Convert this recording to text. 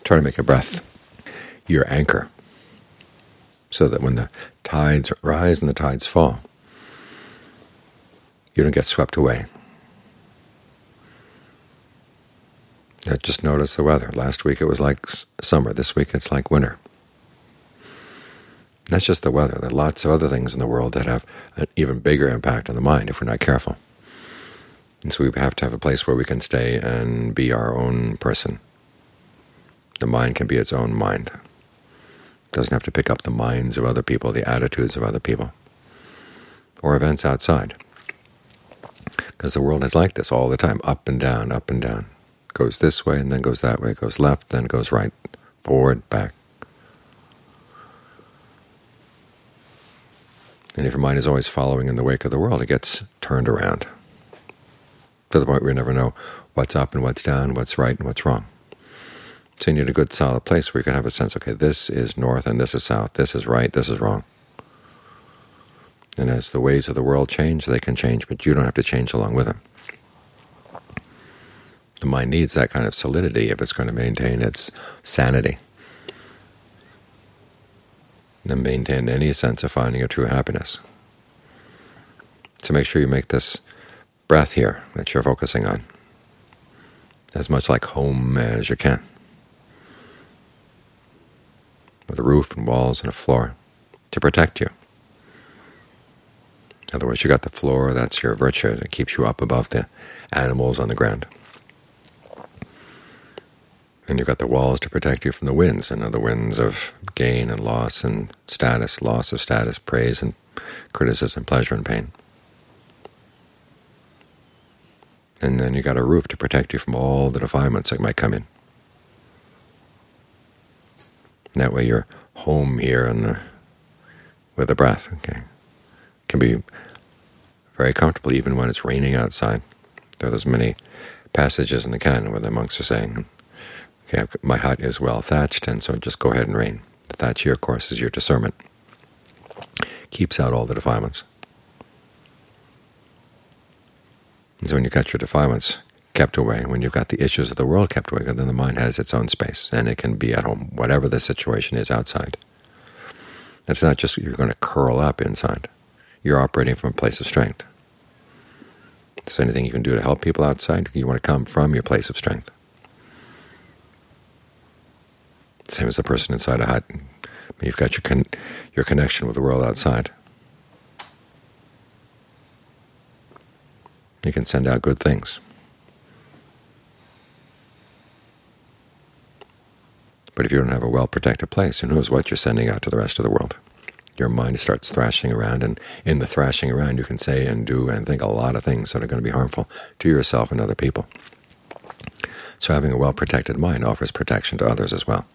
Try to make your breath your anchor, so that when the tides rise and the tides fall, you don't get swept away. Now just notice the weather. Last week it was like summer. This week it's like winter. That's just the weather. There are lots of other things in the world that have an even bigger impact on the mind if we're not careful. And so we have to have a place where we can stay and be our own person. The mind can be its own mind. It doesn't have to pick up the minds of other people, the attitudes of other people, or events outside. Because the world is like this all the time, up and down, up and down. It goes this way and then goes that way, it goes left, then it goes right, forward, back. And if your mind is always following in the wake of the world, it gets turned around to the point where you never know what's up and what's down, what's right and what's wrong. So you need a good solid place where you can have a sense, okay, this is north and this is south, this is right, this is wrong. And as the ways of the world change, they can change, but you don't have to change along with them. The mind needs that kind of solidity if it's going to maintain its sanity and maintain any sense of finding a true happiness. So make sure you make this breath here that you're focusing on as much like home as you can, with a roof and walls and a floor to protect you. In other words, you got the floor, that's your virtue, that keeps you up above the animals on the ground. And you've got the walls to protect you from the winds, and the winds of gain and loss and status, loss of status, praise and criticism, pleasure and pain. And then you've got a roof to protect you from all the defilements that might come in. And that way you're home here with the breath. Okay, can be very comfortable even when it's raining outside. There are those many passages in the canon where the monks are saying, okay, my hut is well thatched, and so just go ahead and rain. The thatch here, of course, is your discernment. Keeps out all the defilements. And so when you've got your defilements kept away, when you've got the issues of the world kept away, then the mind has its own space, and it can be at home, whatever the situation is outside. It's not just you're going to curl up inside. You're operating from a place of strength. If there's anything you can do to help people outside, you want to come from your place of strength. Same as a person inside a hut. You've got your connection with the world outside. You can send out good things. But if you don't have a well-protected place, who knows what you're sending out to the rest of the world? Your mind starts thrashing around, and in the thrashing around you can say and do and think a lot of things that are going to be harmful to yourself and other people. So having a well-protected mind offers protection to others as well.